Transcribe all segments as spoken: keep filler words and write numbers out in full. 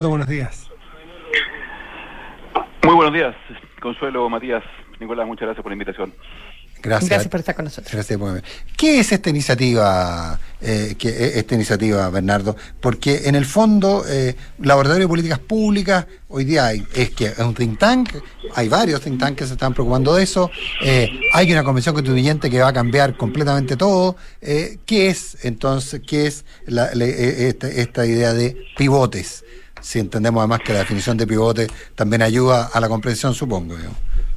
Buenos días. Muy buenos días, Consuelo, Matías, Nicolás, muchas gracias por la invitación. Gracias. Gracias por estar con nosotros. Gracias. ¿Qué es esta iniciativa, eh, que, esta iniciativa, Bernardo? Porque en el fondo, eh, Laboratorio de Políticas Públicas, hoy día hay, es que es un think tank, hay varios think tanks que se están preocupando de eso, eh, hay una convención constituyente que va a cambiar completamente todo. Eh, ¿Qué es entonces, qué es la, la, esta, esta idea de pivotes? Si entendemos además que la definición de pivote también ayuda a la comprensión, supongo. ¿no?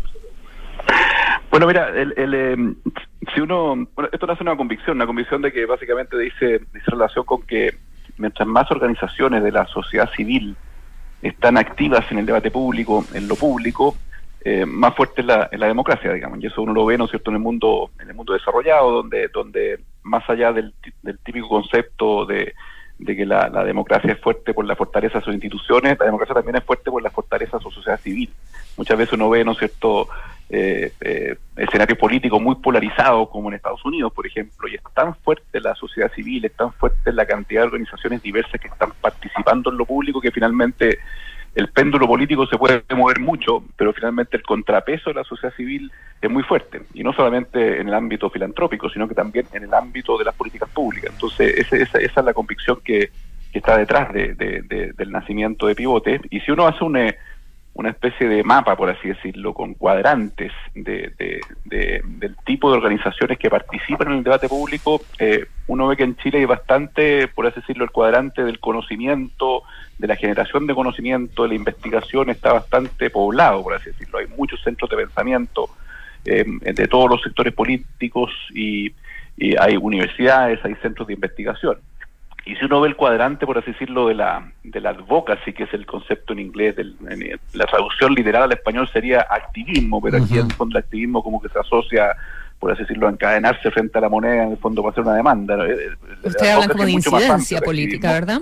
Bueno, mira, el, el, eh, si uno, bueno, esto nace una convicción, una convicción de que básicamente dice, dice relación con que mientras más organizaciones de la sociedad civil están activas en el debate público, en lo público, eh, más fuerte es la, es la democracia, digamos, y eso uno lo ve, ¿no es cierto?, en el mundo, en el mundo desarrollado, donde, donde más allá del, del típico concepto de de que la, la democracia es fuerte por la fortaleza de sus instituciones, la democracia también es fuerte por la fortaleza de su sociedad civil. Muchas veces uno ve, ¿no es cierto?, eh, eh, escenarios políticos muy polarizados, como en Estados Unidos, por ejemplo, y es tan fuerte la sociedad civil, es tan fuerte la cantidad de organizaciones diversas que están participando en lo público, que finalmente el péndulo político se puede mover mucho, pero finalmente el contrapeso de la sociedad civil es muy fuerte, y no solamente en el ámbito filantrópico, sino que también en el ámbito de las políticas públicas. Entonces, ese, esa, esa es la convicción que, que está detrás de, de, de, del nacimiento de Pivote. Y si uno hace una, una especie de mapa, por así decirlo, con cuadrantes de, de, de, del tipo de organizaciones que participan en el debate público, eh, uno ve que en Chile hay bastante, por así decirlo, el cuadrante del conocimiento, de la generación de conocimiento, de la investigación, está bastante poblado, por así decirlo. Hay muchos centros de pensamiento eh, de todos los sectores políticos y, y hay universidades, hay centros de investigación. Y si uno ve el cuadrante, por así decirlo, de la de la advocacy, que es el concepto en inglés, del, en, la traducción literal al español sería activismo, pero aquí uh-huh. en el fondo el activismo como que se asocia, por así decirlo, a encadenarse frente a la moneda, en el fondo para hacer una demanda. Ustedes hablan como de incidencia política, ¿verdad?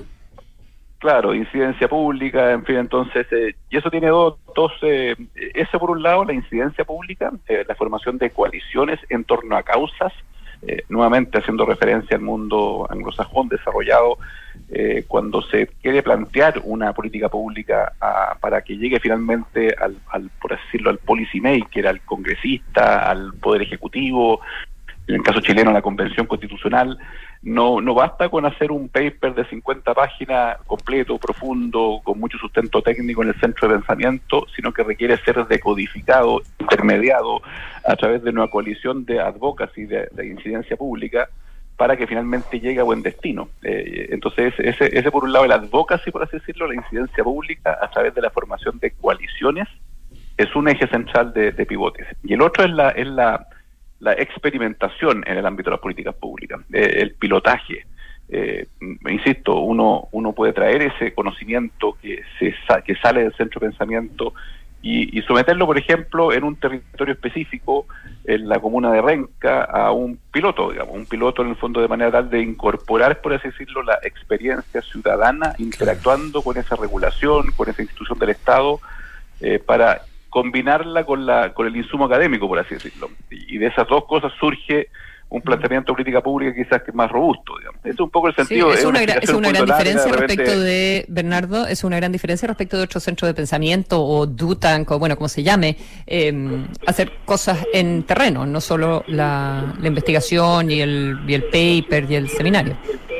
Claro, incidencia pública, en fin, entonces, eh, y eso tiene dos, dos eh, ese por un lado, la incidencia pública, eh, la formación de coaliciones en torno a causas, eh, nuevamente haciendo referencia al mundo anglosajón desarrollado, eh, cuando se quiere plantear una política pública a, para que llegue finalmente al, al, por así decirlo, al policy maker, al congresista, al poder ejecutivo, en el caso chileno a la convención constitucional. No no basta con hacer un paper de cincuenta páginas completo, profundo, con mucho sustento técnico en el centro de pensamiento, sino que requiere ser decodificado, intermediado a través de una coalición de advocacy, de, de incidencia pública, para que finalmente llegue a buen destino. Eh, entonces, ese, ese por un lado, el advocacy, por así decirlo, la incidencia pública a través de la formación de coaliciones, es un eje central de, de pivotes. Y el otro es la... Es la la experimentación en el ámbito de las políticas públicas, eh, el pilotaje. Eh, insisto, uno uno puede traer ese conocimiento que se que sale del centro de pensamiento y, y someterlo, por ejemplo, en un territorio específico, en la comuna de Renca, a un piloto, digamos, un piloto en el fondo de manera tal de incorporar, por así decirlo, la experiencia ciudadana, interactuando con esa regulación, con esa institución del Estado, eh, para combinarla con la con el insumo académico, por así decirlo. Y de esas dos cosas surge un planteamiento de política pública quizás que es más robusto, digamos. Eso es un poco el sentido. Sí, es, es una, una, gra- es una gran diferencia de respecto repente... de, Bernardo, es una gran diferencia respecto de otros centros de pensamiento o do tank, o bueno, como se llame, eh, hacer cosas en terreno, no solo la, la investigación y el, y el paper y el seminario.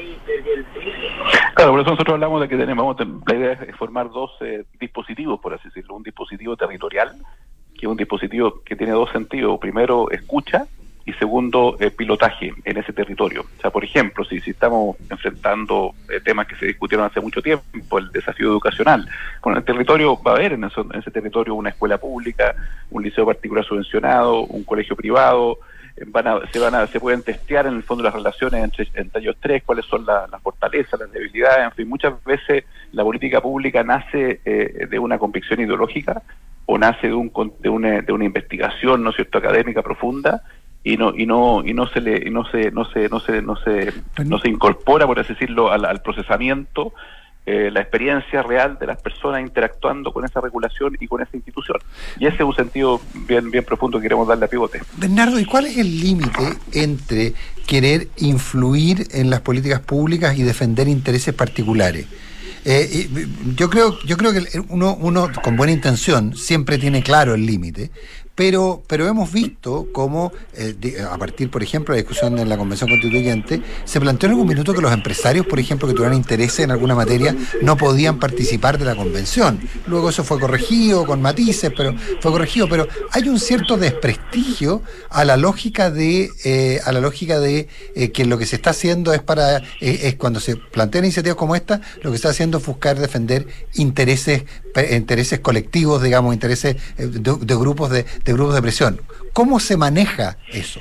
Claro, por eso nosotros hablamos de que tenemos, la idea es formar dos eh, dispositivos, por así decirlo. Un dispositivo territorial, que es un dispositivo que tiene dos sentidos. Primero, escucha, y segundo, eh, pilotaje en ese territorio. O sea, por ejemplo, si, si estamos enfrentando eh, temas que se discutieron hace mucho tiempo, el desafío educacional, bueno, el territorio va a haber en, eso, en ese territorio una escuela pública, un liceo particular subvencionado, un colegio privado. Van a, se van a se pueden testear en el fondo las relaciones entre, entre ellos tres, cuáles son la, las fortalezas, las debilidades, en fin, muchas veces la política pública nace eh, de una convicción ideológica o nace de un de una, de una investigación, ¿no es cierto?, académica profunda, y no y no y no se le y no se no se no se no se no se incorpora, por así decirlo, al, al procesamiento eh, la experiencia real de las personas interactuando con esa regulación y con esa institución. Y ese es un sentido bien bien profundo que queremos darle a Pivote. Bernardo, ¿y cuál es el límite entre querer influir en las políticas públicas y defender intereses particulares? Eh, y yo creo, yo creo que uno, uno con buena intención siempre tiene claro el límite. Pero, pero hemos visto cómo, eh, de, a partir, por ejemplo, de la discusión en la Convención Constituyente, se planteó en algún minuto que los empresarios, por ejemplo, que tuvieran interés en alguna materia, no podían participar de la Convención. Luego eso fue corregido con matices, pero fue corregido. Pero hay un cierto desprestigio a la lógica de, eh, a la lógica de eh, que lo que se está haciendo es para, eh, es cuando se plantean iniciativas como esta, lo que se está haciendo es buscar defender intereses, intereses colectivos, digamos, intereses de, de grupos de de grupos de presión. ¿Cómo se maneja eso?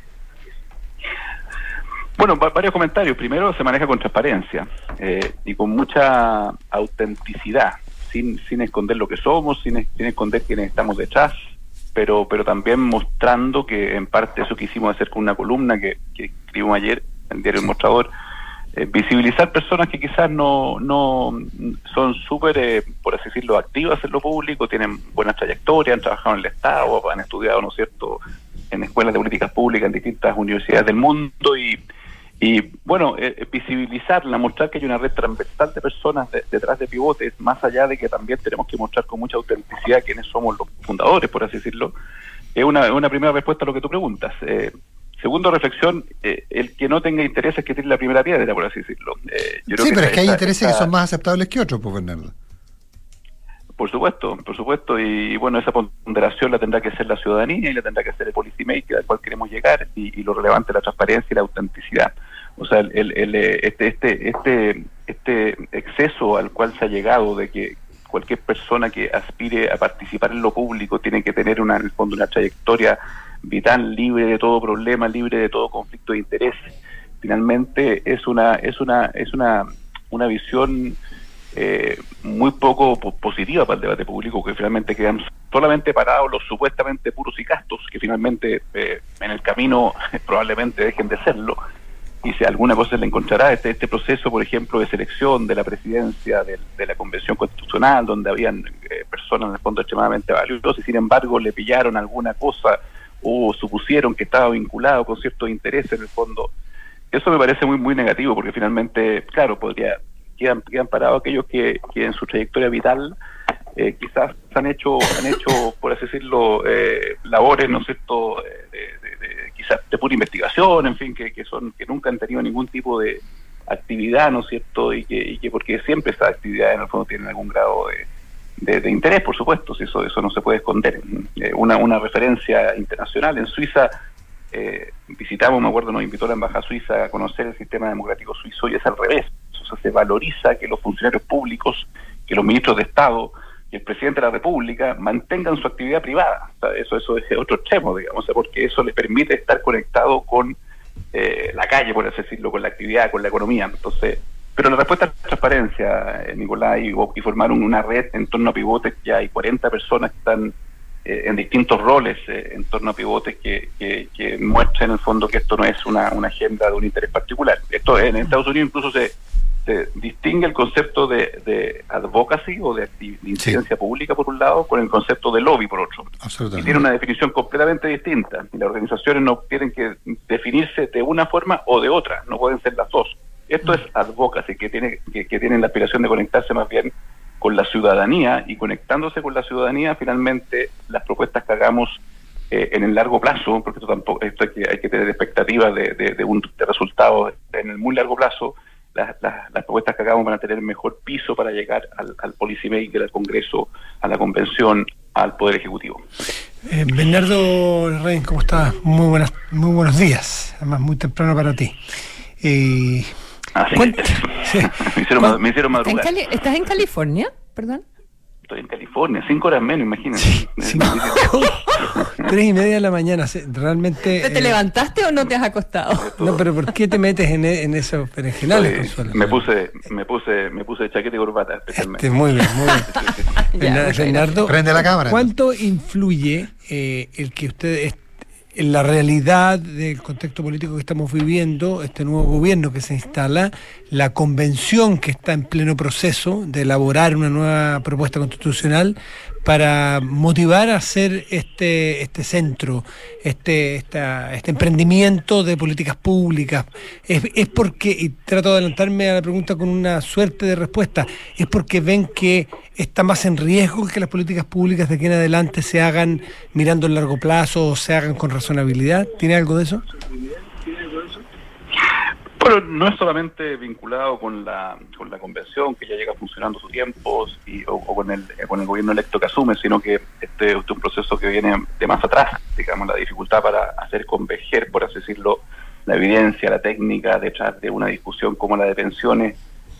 Bueno, varios comentarios. Primero, se maneja con transparencia eh, y con mucha autenticidad, sin sin esconder lo que somos, sin, sin esconder quiénes estamos detrás, pero pero también mostrando que en parte eso quisimos hacer con una columna que, que escribimos ayer en el diario El Mostrador, eh, visibilizar personas que quizás no no son súper, eh, por así decirlo, activas en lo público, tienen buena trayectoria, han trabajado en el Estado, han estudiado, ¿no es cierto?, en escuelas de políticas públicas en distintas universidades del mundo y, y bueno, eh, visibilizarla, mostrar que hay una red transversal de personas de, detrás de Pivotes, más allá de que también tenemos que mostrar con mucha autenticidad quiénes somos los fundadores, por así decirlo. Es una, una primera respuesta a lo que tú preguntas. Eh, Segundo, reflexión, eh, el que no tenga intereses que tiene la primera piedra, por así decirlo. Eh, yo creo sí, que pero esa, es que hay esa, intereses esa, que son más aceptables que otros, pues, Bernardo. Por supuesto, por supuesto, y bueno, esa ponderación la tendrá que hacer la ciudadanía y la tendrá que hacer el policymaker al cual queremos llegar, y, y lo relevante es la transparencia y la autenticidad. O sea, el, el, el, este, este, este, este exceso al cual se ha llegado de que cualquier persona que aspire a participar en lo público tiene que tener una, en el fondo, una trayectoria vital, libre de todo problema, libre de todo conflicto de interés. Finalmente es una es una es una una visión eh, muy poco positiva para el debate público, que finalmente quedan solamente parados los supuestamente puros y castos, que finalmente eh, en el camino probablemente dejen de serlo, y si alguna cosa le encontrará este este proceso, por ejemplo, de selección de la presidencia de, de la Convención Constitucional, donde habían eh, personas en el fondo extremadamente valiosas, y sin embargo le pillaron alguna cosa o supusieron que estaba vinculado con ciertos intereses en el fondo. Eso me parece muy muy negativo, porque finalmente, claro, podría quedan, quedan parados aquellos que, que en su trayectoria vital eh, quizás han hecho, han hecho, por así decirlo, eh, labores, ¿no es cierto?, de, de, de, de, quizás de pura investigación, en fin, que, que son que nunca han tenido ningún tipo de actividad, ¿no es cierto?, y que, y que porque siempre esas actividades en el fondo tienen algún grado de De, de interés, por supuesto, si eso eso no se puede esconder. Eh, una una referencia internacional, en Suiza eh, visitamos, me acuerdo, nos invitó la embajada suiza a conocer el sistema democrático suizo, y es al revés. O sea, se valoriza que los funcionarios públicos, que los ministros de Estado, que el presidente de la República mantengan su actividad privada. O sea, eso eso es otro extremo, digamos, o sea, porque eso les permite estar conectado con eh, la calle, por así decirlo, con la actividad, con la economía. Entonces, pero la respuesta es transparencia, eh, Nicolás, y, y formar una red en torno a Pivotes. Ya hay cuarenta personas que están eh, en distintos roles eh, en torno a Pivotes que, que, que muestran en el fondo que esto no es una, una agenda de un interés particular. Esto en Estados Unidos incluso se, se distingue el concepto de, de advocacy o de, de incidencia sí. pública por un lado, con el concepto de lobby por otro. Y tiene una definición completamente distinta. Y las organizaciones no tienen que definirse de una forma o de otra, no pueden ser las dos. Esto es advocacy, que tiene que, que tienen la aspiración de conectarse más bien con la ciudadanía, y conectándose con la ciudadanía, finalmente las propuestas que hagamos eh, en el largo plazo, porque esto tampoco esto hay que hay que tener expectativas de, de, de, un, de resultados en el muy largo plazo. Las, las, las propuestas que hagamos van a tener mejor piso para llegar al, al policymaker, al Congreso, a la Convención, al Poder Ejecutivo. Eh, Bernardo Reyes, ¿cómo estás? Muy buenas, muy buenos días, además muy temprano para ti. Eh, Ah, sí. Sí. me, hicieron, me hicieron madrugar. ¿En Cali- ¿Estás en California? Perdón. Estoy en California, cinco horas menos, imagínate. Sí, cinco. Tres y media de la mañana, realmente... ¿Te, te eh, levantaste o no te has acostado? No, pero ¿por qué te metes en, en esos berenjenales, Estoy, Consuelo? Me puse, me puse, me puse chaqueta y corbata, especialmente. Este, muy bien, muy bien. ya, Bernardo, prende la cámara. ¿Cuánto influye eh, el que ustedes... en la realidad del contexto político que estamos viviendo, este nuevo gobierno que se instala, la convención que está en pleno proceso de elaborar una nueva propuesta constitucional para motivar a hacer este este centro, este esta, este emprendimiento de políticas públicas? ¿Es, es porque, y trato de adelantarme a la pregunta con una suerte de respuesta, es porque ven que está más en riesgo que las políticas públicas de aquí en adelante se hagan mirando el largo plazo o se hagan con razonabilidad? ¿Tiene algo de eso? Bueno, no es solamente vinculado con la con la convención que ya llega funcionando sus tiempos y, o, o con el con el gobierno electo que asume, sino que este, este es un proceso que viene de más atrás, digamos, la dificultad para hacer converger, por así decirlo, la evidencia, la técnica detrás de una discusión como la de pensiones,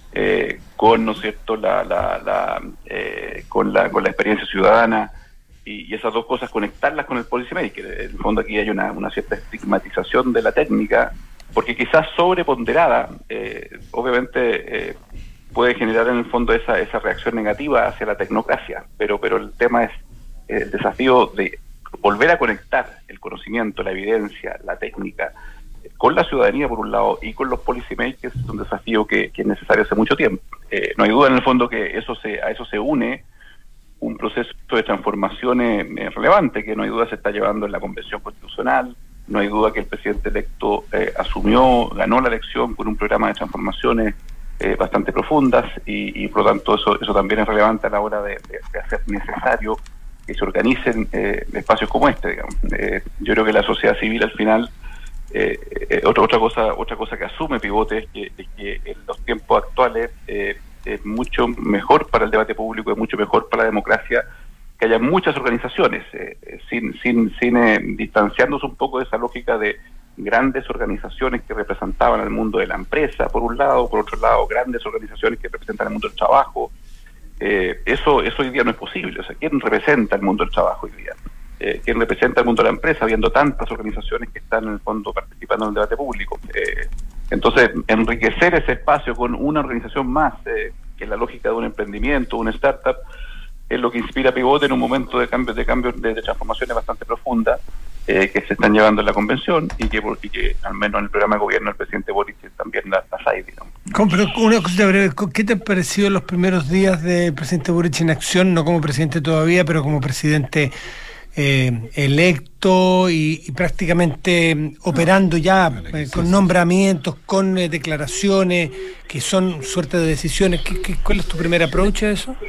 eh, con, ¿no es cierto?, la, la, la eh, con la con la experiencia ciudadana, y, y esas dos cosas conectarlas con el policy maker. En el fondo aquí hay una, una cierta estigmatización de la técnica, porque quizás sobreponderada, eh, obviamente eh, puede generar en el fondo esa esa reacción negativa hacia la tecnocracia, pero pero el tema es el desafío de volver a conectar el conocimiento, la evidencia, la técnica con la ciudadanía por un lado y con los policy makers. Es un desafío que, que es necesario hace mucho tiempo. Eh, no hay duda en el fondo que eso se a eso se une un proceso de transformaciones eh, relevante, que no hay duda se está llevando en la Convención Constitucional. No hay duda que el presidente electo eh, asumió, ganó la elección con un programa de transformaciones eh, bastante profundas y, y por lo tanto eso eso también es relevante a la hora de, de, de hacer necesario que se organicen eh, espacios como este, digamos. Eh, yo creo que la sociedad civil al final, eh, eh, otra otra cosa otra cosa que asume Pivote es que, es que en los tiempos actuales eh, es mucho mejor para el debate público, es mucho mejor para la democracia que haya muchas organizaciones, eh, sin sin, sin eh, distanciándose un poco de esa lógica de grandes organizaciones que representaban al mundo de la empresa, por un lado, por otro lado, grandes organizaciones que representan el mundo del trabajo. Eh, eso eso hoy día no es posible. O sea, ¿quién representa el mundo del trabajo hoy día? Eh, ¿Quién representa el mundo de la empresa, habiendo tantas organizaciones que están en el fondo participando en el debate público? Eh, entonces, enriquecer ese espacio con una organización más, eh, que es la lógica de un emprendimiento, una startup, es lo que inspira a Pivote en un momento de cambios de cambios de, de transformaciones bastante profundas eh, que se están llevando en la convención y que, y que al menos en el programa de gobierno del presidente Boric también las, las hay, digamos. Pero una cosita breve, ¿qué te han parecido los primeros días del presidente Boric en acción, no como presidente todavía, pero como presidente eh, electo y, y prácticamente eh, operando ya eh, con nombramientos, con eh, declaraciones que son suerte de decisiones? ¿Qué, qué, ¿Cuál es tu primer approach a eso?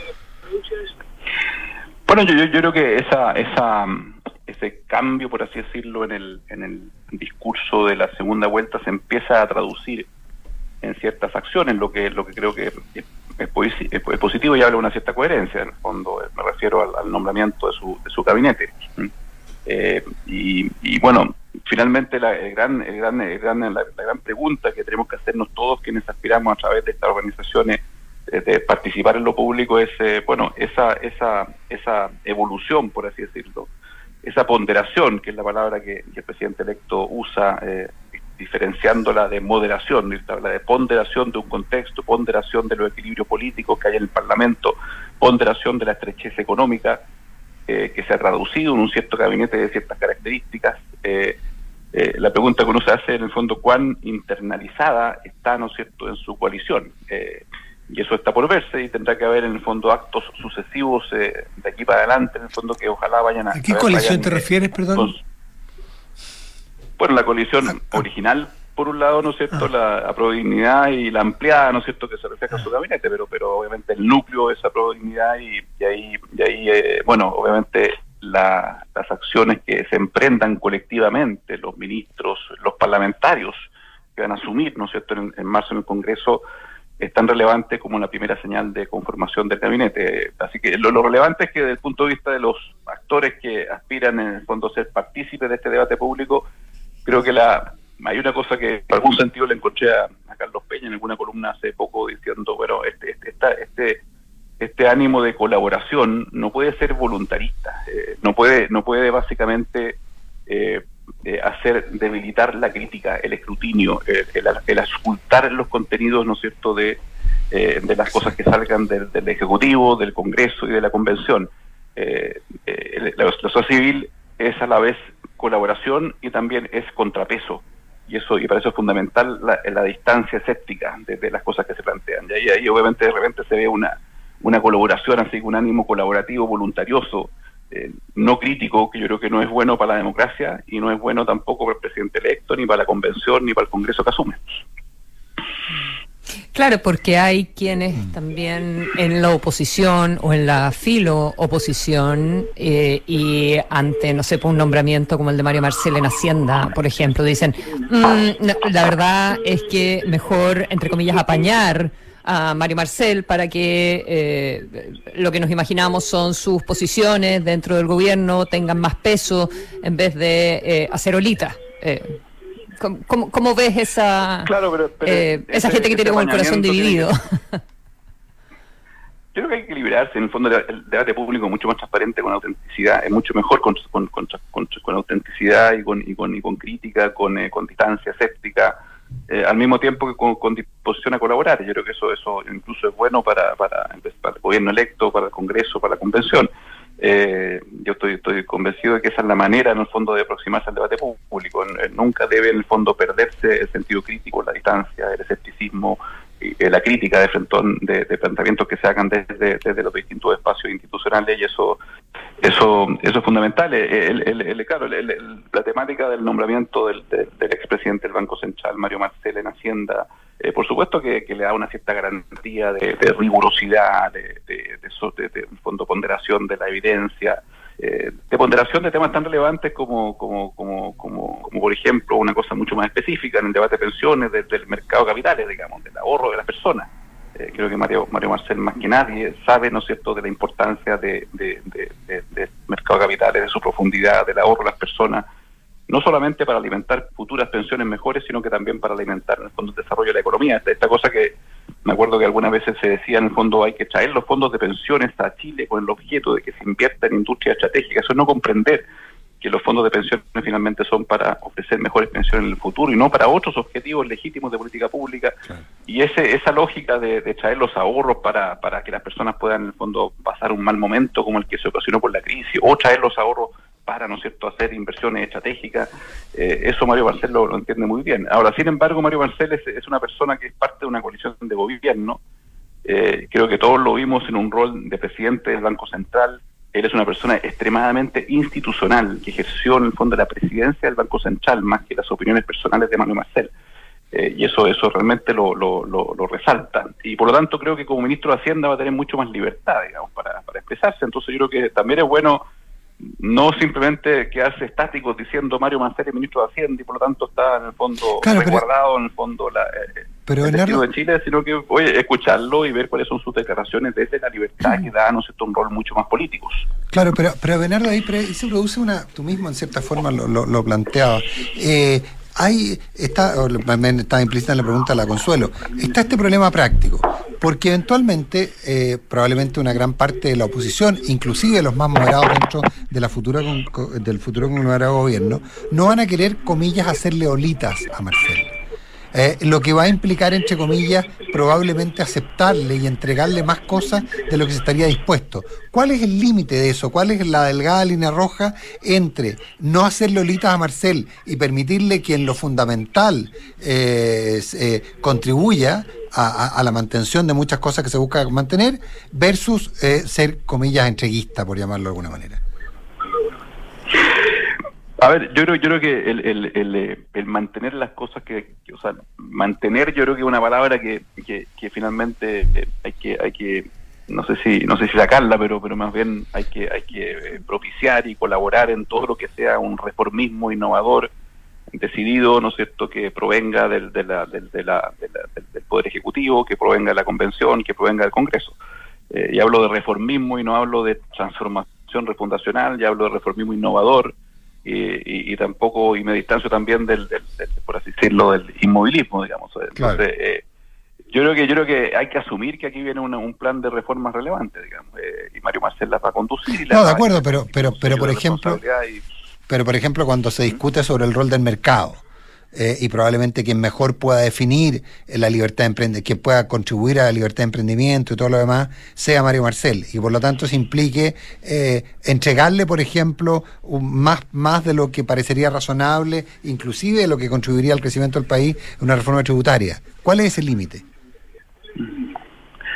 Bueno, yo, yo, yo creo que esa esa ese cambio, por así decirlo, en el en el discurso de la segunda vuelta se empieza a traducir en ciertas acciones, lo que lo que creo que es, es, es positivo y habla de una cierta coherencia. En el fondo me refiero al, al nombramiento de su de su gabinete. Eh, y, y bueno, finalmente la el gran el gran, el gran la, la gran pregunta que tenemos que hacernos todos quienes aspiramos a través de estas organizaciones de participar en lo público es, eh, bueno, esa esa esa evolución, por así decirlo, esa ponderación, que es la palabra que, que el presidente electo usa, eh, diferenciándola de moderación, la de ponderación de un contexto, ponderación de los equilibrios políticos que hay en el Parlamento, ponderación de la estrechez económica, eh, que se ha traducido en un cierto gabinete de ciertas características. Eh, eh, la pregunta que uno se hace, en el fondo, ¿cuán internalizada está, ¿no es cierto?, en su coalición? Eh, y eso está por verse y tendrá que haber en el fondo actos sucesivos eh, de aquí para adelante, en el fondo, que ojalá vayan a... ¿A qué coalición te refieres, perdón? Con, bueno, la coalición ah, ah. original, por un lado, ¿no es cierto?, ah. la aprobodignidad y la ampliada, ¿no es cierto?, que se refleja en su gabinete, pero pero obviamente el núcleo es aprobodignidad y, y ahí, y ahí eh, bueno, obviamente la, las acciones que se emprendan colectivamente, los ministros, los parlamentarios que van a asumir, ¿no es cierto?, en, en marzo en el Congreso, es tan relevante como la primera señal de conformación del gabinete. Así que lo, lo relevante es que desde el punto de vista de los actores que aspiran en el fondo a ser partícipes de este debate público, creo que la hay una cosa que en algún sentido le encontré a, a Carlos Peña en alguna columna hace poco diciendo, bueno, este este esta, este este ánimo de colaboración no puede ser voluntarista, eh, no puede no puede básicamente eh, Eh, hacer debilitar la crítica, el escrutinio, eh, el, el auscultar los contenidos, ¿no es cierto?, de, eh, de las cosas que salgan del, del Ejecutivo, del Congreso y de la Convención. Eh, eh, la, la sociedad civil es a la vez colaboración y también es contrapeso, y eso y para eso es fundamental la, la distancia escéptica de, de las cosas que se plantean. Y ahí, ahí obviamente de repente se ve una una colaboración, así que un ánimo colaborativo, voluntarioso, eh, no crítico, que yo creo que no es bueno para la democracia y no es bueno tampoco para el presidente electo, ni para la convención, ni para el Congreso que asume. Claro, porque hay quienes también en la oposición o en la filo oposición eh, y ante, no sé, por un nombramiento como el de Mario Marcel en Hacienda, por ejemplo, dicen, mmm, no, la verdad es que mejor, entre comillas, apañar a Mario Marcel para que eh, lo que nos imaginamos son sus posiciones dentro del gobierno tengan más peso en vez de eh, hacer olita. Eh, ¿Cómo, cómo ves esa claro, pero, pero eh, esa ese, gente que tiene como el corazón dividido? Que, yo creo que hay que equilibrarse. En el fondo, el debate público es mucho más transparente, con autenticidad, es mucho mejor con, con, con, con, con autenticidad y con, y con, y con crítica, con, eh, con distancia escéptica, eh, al mismo tiempo que con, con disposición a colaborar. Yo creo que eso eso incluso es bueno para, para, para el gobierno electo, para el Congreso, para la Convención. Eh, yo estoy, estoy convencido de que esa es la manera, en el fondo, de aproximarse al debate público. Eh, nunca debe, en el fondo, perderse el sentido crítico, la distancia, el escepticismo, y, eh, la crítica de frentón de, de planteamientos que se hagan desde, desde los distintos espacios institucionales, y eso eso eso es fundamental. El, el, el, claro, el, el, la temática del nombramiento del, del, del expresidente del Banco Central, Mario Marcel, en Hacienda, Eh, por supuesto que, que le da una cierta garantía de, de rigurosidad, de, de, de, de, de, de fondo ponderación de la evidencia, eh, de ponderación de temas tan relevantes como, como, como, como, como, por ejemplo, una cosa mucho más específica en el debate de pensiones, de, del mercado de capitales, digamos, del ahorro de las personas. Eh, creo que Mario, Mario Marcel, más que nadie, sabe, ¿no es cierto?, de la importancia de, de, de, de, de mercado de capitales, de su profundidad, del ahorro de las personas, no solamente para alimentar futuras pensiones mejores, sino que también para alimentar, en el fondo, el desarrollo de la economía. Esta, esta cosa que me acuerdo que algunas veces se decía, en el fondo, hay que traer los fondos de pensiones a Chile con el objeto de que se invierta en industria estratégica. Eso es no comprender que los fondos de pensiones finalmente son para ofrecer mejores pensiones en el futuro y no para otros objetivos legítimos de política pública. Claro. Y ese esa lógica de, de traer los ahorros para, para que las personas puedan, en el fondo, pasar un mal momento como el que se ocasionó por la crisis, o traer los ahorros para, ¿no es cierto?, hacer inversiones estratégicas, eh, eso Mario Marcel lo, lo entiende muy bien. Ahora, sin embargo, Mario Marcel es, es una persona que es parte de una coalición de gobierno. Eh, creo que todos lo vimos en un rol de presidente del Banco Central. Él es una persona extremadamente institucional, que ejerció en el fondo la presidencia del Banco Central, más que las opiniones personales de Mario Marcel. Eh, y eso eso realmente lo, lo, lo, lo resalta. Y por lo tanto creo que como ministro de Hacienda va a tener mucho más libertad, digamos, para, para expresarse. Entonces yo creo que también es bueno no simplemente quedarse estáticos diciendo Mario Marcel es ministro de Hacienda y por lo tanto está en el fondo claro, resguardado pero, en el fondo la, eh, pero el destino de Chile, sino que oye, escucharlo y ver cuáles son sus declaraciones desde la libertad que da, ¿no es cierto?, un rol mucho más político. Claro, pero, pero Bernardo, ahí se produce una, tú mismo en cierta forma lo, lo, lo planteabas, eh, hay, está, está implícita en la pregunta de la Consuelo, está este problema práctico, porque eventualmente, eh, probablemente una gran parte de la oposición, inclusive los más moderados dentro de la futura del futuro conglomerado de gobierno, no van a querer, comillas, hacerle olitas a Marcel. Eh, lo que va a implicar, entre comillas, probablemente aceptarle y entregarle más cosas de lo que se estaría dispuesto. ¿Cuál es el límite de eso? ¿Cuál es la delgada línea roja entre no hacerle olitas a Marcel y permitirle que en lo fundamental eh, eh, contribuya a, a, a la mantención de muchas cosas que se busca mantener versus eh, ser, comillas, entreguista, por llamarlo de alguna manera? A ver, yo creo, yo creo que el, el, el, el mantener las cosas que, que, o sea, mantener, yo creo que es una palabra que, que, que finalmente hay que, hay que, no sé si, no sé si sacarla, pero, pero más bien hay que, hay que propiciar y colaborar en todo lo que sea un reformismo innovador, decidido, ¿no es cierto?, que provenga del, de la, del, de la, de la, del, del Poder Ejecutivo, que provenga de la Convención, que provenga del Congreso. Eh, y hablo de reformismo y no hablo de transformación refundacional, ya hablo de reformismo innovador. Y, y, y tampoco, y me distancio también del, del, del, por así decirlo, del inmovilismo, digamos. Entonces, claro. eh, yo creo que yo creo que hay que asumir que aquí viene una, un plan de reformas relevante, digamos, eh, y Mario Marcel las va a conducir. Y no, de acuerdo, pero pero pero por ejemplo, y... pero por ejemplo cuando se discute sobre el rol del mercado. Eh, y probablemente quien mejor pueda definir la libertad de emprendimiento, quien pueda contribuir a la libertad de emprendimiento y todo lo demás, sea Mario Marcel, y por lo tanto se implique eh, entregarle, por ejemplo, un, más, más de lo que parecería razonable, inclusive de lo que contribuiría al crecimiento del país, una reforma tributaria. ¿Cuál es ese límite?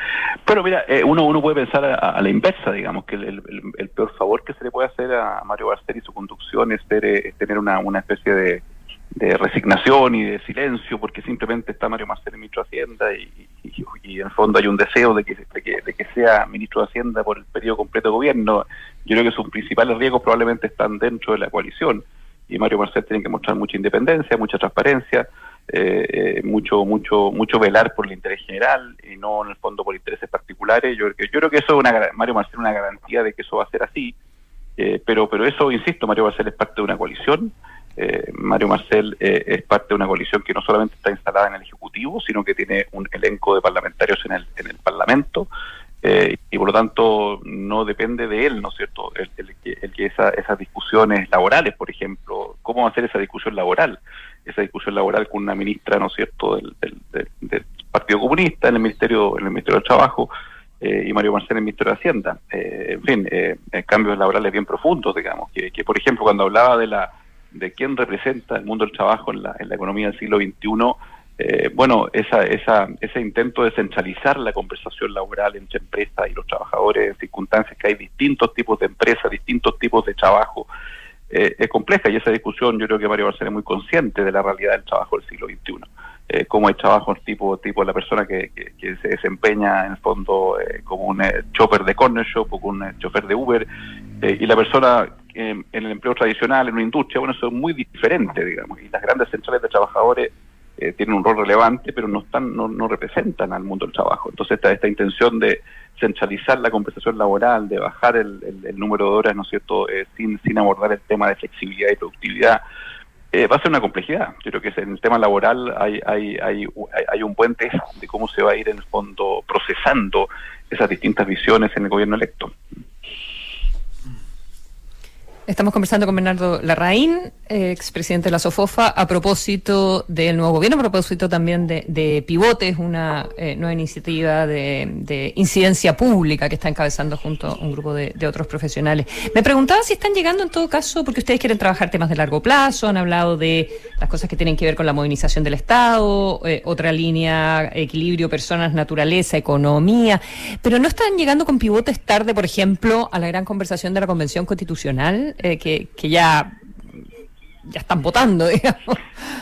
Pero mira, eh, uno uno puede pensar a, a la inversa, digamos, que el, el, el peor favor que se le puede hacer a Mario Marcel y su conducción es, ser, es tener una, una especie de, de resignación y de silencio, porque simplemente está Mario Marcel en ministro de Hacienda y, y, y en el fondo hay un deseo de que, de, que, de que sea ministro de Hacienda por el periodo completo de gobierno. Yo creo que sus principales riesgos probablemente están dentro de la coalición, y Mario Marcel tiene que mostrar mucha independencia, mucha transparencia, Eh, eh, mucho mucho mucho velar por el interés general y no en el fondo por intereses particulares. Yo, yo creo que eso es una Mario Marcel una garantía de que eso va a ser así, eh, pero pero eso, insisto, Mario Marcel es parte de una coalición. eh, Mario Marcel eh, es parte de una coalición que no solamente está instalada en el Ejecutivo, sino que tiene un elenco de parlamentarios en el en el Parlamento, eh, y por lo tanto no depende de él, ¿no es cierto?, el, el, el, el que esa, esas discusiones laborales, por ejemplo, cómo va a ser esa discusión laboral esa discusión laboral con una ministra, ¿no es cierto?, del, del, del, del Partido Comunista en el Ministerio en el Ministerio del Trabajo, eh, y Mario Marcel en el Ministerio de Hacienda. Eh, en fin, eh, cambios laborales bien profundos, digamos, que, que por ejemplo cuando hablaba de la de quién representa el mundo del trabajo en la, en la economía del siglo veintiuno, eh, bueno, esa, esa, ese intento de centralizar la conversación laboral entre empresas y los trabajadores en circunstancias que hay distintos tipos de empresas, distintos tipos de trabajo, Eh, es compleja, y esa discusión yo creo que Mario Marcel es muy consciente de la realidad del trabajo del siglo veintiuno, eh, cómo hay trabajos tipo tipo la persona que, que, que se desempeña en el fondo eh, como un eh, chopper de corner shop o como un eh, chofer de Uber, eh, y la persona eh, en el empleo tradicional, en una industria. Bueno, eso es muy diferente, digamos, y las grandes centrales de trabajadores eh, tienen un rol relevante, pero no están no, no representan al mundo del trabajo. Entonces esta, esta intención de centralizar la conversación laboral, de bajar el, el, el número de horas, ¿no es cierto?, eh, sin sin abordar el tema de flexibilidad y productividad, eh, va a ser una complejidad. Yo creo que en el tema laboral hay hay hay hay un buen test de cómo se va a ir en el fondo procesando esas distintas visiones en el gobierno electo. Estamos conversando con Bernardo Larraín, expresidente de la SOFOFA, a propósito del nuevo gobierno, a propósito también de, de Pivotes, una eh, nueva iniciativa de, de incidencia pública que está encabezando junto a un grupo de, de otros profesionales. Me preguntaba si están llegando en todo caso, porque ustedes quieren trabajar temas de largo plazo, han hablado de las cosas que tienen que ver con la modernización del Estado, eh, otra línea, equilibrio, personas, naturaleza, economía, pero no están llegando con Pivotes tarde, por ejemplo, a la gran conversación de la Convención Constitucional, Eh, que, que ya ya están votando, digamos.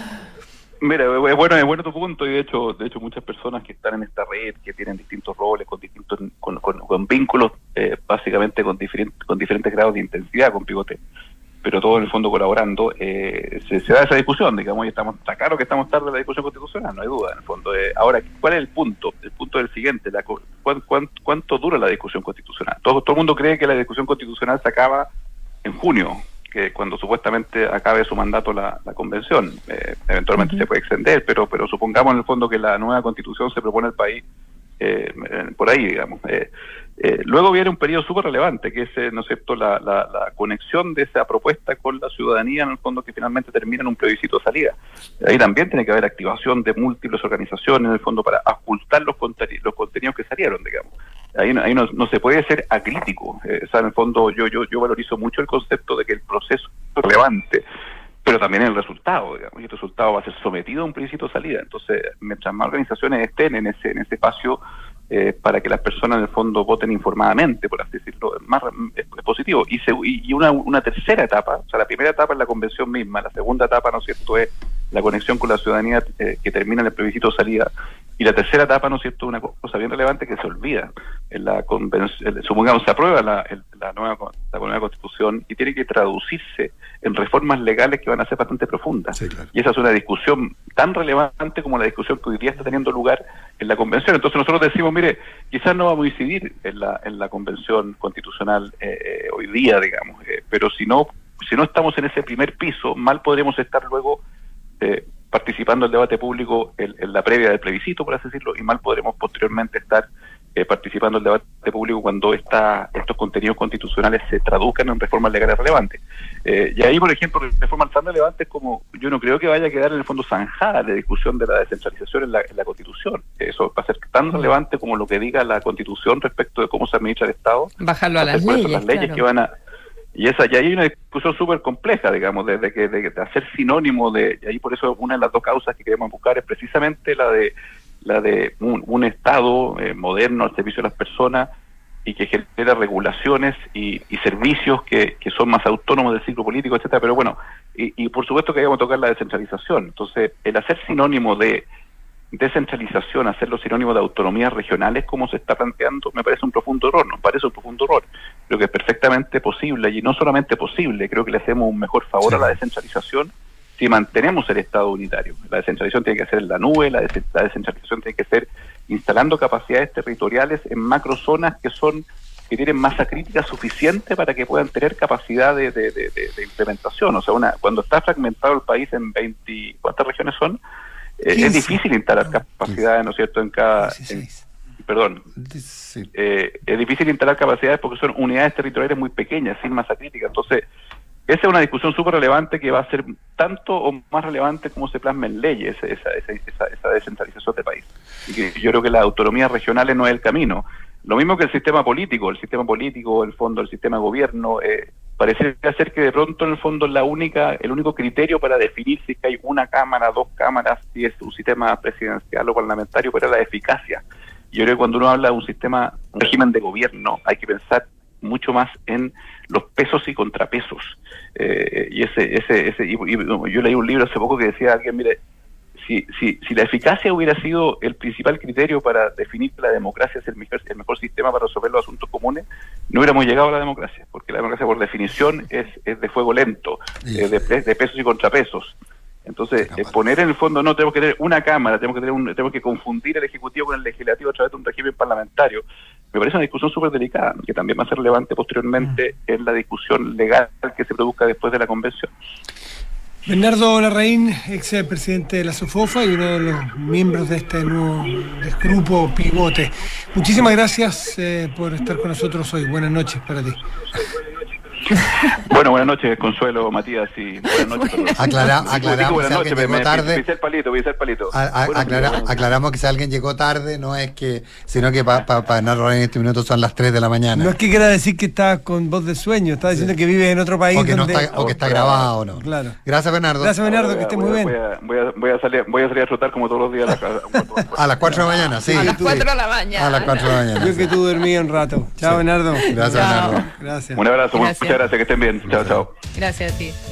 Mira, es bueno, es bueno tu punto, y de hecho, de hecho muchas personas que están en esta red, que tienen distintos roles, con distintos, con, con, con vínculos, eh, básicamente con diferentes, con diferentes grados de intensidad con Pivote, pero todo en el fondo colaborando, eh, se, se da esa discusión, digamos, y estamos, está claro que estamos tarde en la discusión constitucional, no hay duda, en el fondo. Eh, ahora, ¿cuál es el punto? El punto es el siguiente: la, ¿cuán, cuán, ¿cuánto dura la discusión constitucional? Todo, todo el mundo cree que la discusión constitucional se acaba en junio, que cuando supuestamente acabe su mandato la, la convención. Eh, eventualmente uh-huh. se puede extender, pero pero supongamos en el fondo que la nueva constitución se propone al país eh, por ahí, digamos. Eh, eh, luego viene un periodo súper relevante, que es, eh, ¿no es cierto?, la, la, la conexión de esa propuesta con la ciudadanía, en el fondo, que finalmente termina en un plebiscito de salida. Ahí también tiene que haber activación de múltiples organizaciones, en el fondo, para ocultar los, conteni- los contenidos que salieron, digamos. Ahí, no, ahí no, no se puede ser acrítico. Eh, o sea, en el fondo, yo, yo, yo valorizo mucho el concepto de que el proceso es relevante, pero también el resultado, digamos, y el resultado va a ser sometido a un plebiscito de salida. Entonces, mientras más organizaciones estén en ese en ese espacio, eh, para que las personas en el fondo voten informadamente, por así decirlo, más es, es positivo. Y, se, y una, una tercera etapa, o sea, la primera etapa es la convención misma, la segunda etapa, ¿no es cierto?, es la conexión con la ciudadanía, eh, que termina en el plebiscito de salida. Y la tercera etapa, ¿no es cierto?, una cosa bien relevante que se olvida. En la convención, supongamos, se aprueba la, el, la, nueva, la nueva constitución y tiene que traducirse en reformas legales que van a ser bastante profundas. Sí, claro. Y esa es una discusión tan relevante como la discusión que hoy día está teniendo lugar en la convención. Entonces nosotros decimos, mire, quizás no vamos a incidir en la, en la convención constitucional eh, eh, hoy día, digamos, eh, pero si no, si no estamos en ese primer piso, mal podremos estar luego eh, participando en el debate público en, en la previa del plebiscito, por así decirlo, y mal podremos posteriormente estar eh, participando en el debate público cuando esta, estos contenidos constitucionales se traduzcan en reformas legales relevantes. Eh, y ahí, por ejemplo, reformas tan relevantes como, yo no creo que vaya a quedar en el fondo zanjada la discusión de la descentralización en la, en la Constitución. Eso va a ser tan relevante como lo que diga la Constitución respecto de cómo se administra el Estado. Bajarlo a las leyes, las leyes, claro, que van a... Y esa y ahí hay una discusión súper compleja, digamos, de, de, de, de hacer sinónimo de... Y ahí por eso una de las dos causas que queremos buscar es precisamente la de la de un, un Estado eh, moderno al servicio de las personas y que genera regulaciones y, y servicios que, que son más autónomos del ciclo político, etcétera. Pero bueno, y, y por supuesto que vamos a tocar la descentralización. Entonces, el hacer sinónimo de descentralización, hacerlo sinónimo de autonomías regionales, como se está planteando, me parece un profundo error, nos parece un profundo error. Creo que es perfectamente posible, y no solamente posible, creo que le hacemos un mejor favor sí. a la descentralización si mantenemos el Estado unitario. La descentralización tiene que ser en la nube, la, des la descentralización tiene que ser instalando capacidades territoriales en macrozonas que son que tienen masa crítica suficiente para que puedan tener capacidad de, de, de, de, de implementación. O sea, una, cuando está fragmentado el país en veinte, ¿cuántas regiones son? Eh, es difícil instalar capacidades, ¿no es cierto?, en cada... En, perdón. Sí. Eh, es difícil instalar capacidades porque son unidades territoriales muy pequeñas, sin masa crítica. Entonces, esa es una discusión súper relevante que va a ser tanto o más relevante como se plasma en leyes, esa, esa, esa, esa descentralización del país. Y que yo creo que las autonomías regionales no es el camino. Lo mismo que el sistema político, el sistema político, el fondo, el sistema de gobierno, eh, parece ser que de pronto en el fondo la única, el único criterio para definir si es que hay una cámara, dos cámaras, si es un sistema presidencial o parlamentario, pero es la eficacia. Yo creo que cuando uno habla de un sistema, un régimen de gobierno, hay que pensar mucho más en los pesos y contrapesos. Eh, y ese, ese, ese, y, y yo leí un libro hace poco que decía alguien, mire, si, si, si la eficacia hubiera sido el principal criterio para definir que la democracia es el mejor, el mejor sistema para resolver los asuntos comunes, no hubiéramos llegado a la democracia, porque la democracia por definición es, es de fuego lento, sí. eh, de, de pesos y contrapesos. Entonces, eh, poner en el fondo, no, tenemos que tener una cámara, tenemos que tener un, tenemos que confundir el Ejecutivo con el Legislativo a través de un régimen parlamentario. Me parece una discusión súper delicada, que también va a ser relevante posteriormente mm. en la discusión legal que se produzca después de la convención. Bernardo Larraín, ex presidente de la SOFOFA y uno de los miembros de este nuevo de este grupo Pivote. Muchísimas gracias eh, por estar con nosotros hoy. Buenas noches para ti. Bueno, buenas noches, Consuelo, Matías, y buenas noches. Aclara, aclaramos buenas si noches, alguien llegó me, tarde. Pisé el palito, pisé el palito. A, a, bueno, aclara, bueno. Aclaramos que si alguien llegó tarde, no es que, sino que para pa, pa Bernardo en este minuto son las tres de la mañana. No es que quiera decir que está con voz de sueño, está diciendo sí. que vive en otro país. O que, donde... no está, o que está grabado o no. Claro. Gracias, Bernardo. Gracias, Bernardo, voy a, que estés muy bien. Voy a, voy, a, voy, a salir, voy a salir a trotar como todos los días a, la, a las cuatro de la mañana, sí. A las cuatro de la mañana. A las cuatro de la mañana. Yo sí. que tú dormías un rato. Chao, sí. Bernardo. Gracias, Chao. Bernardo. Gracias. Un abrazo, Gracias. muchas gracias, que estén bien. Chao, chao. Gracias a ti.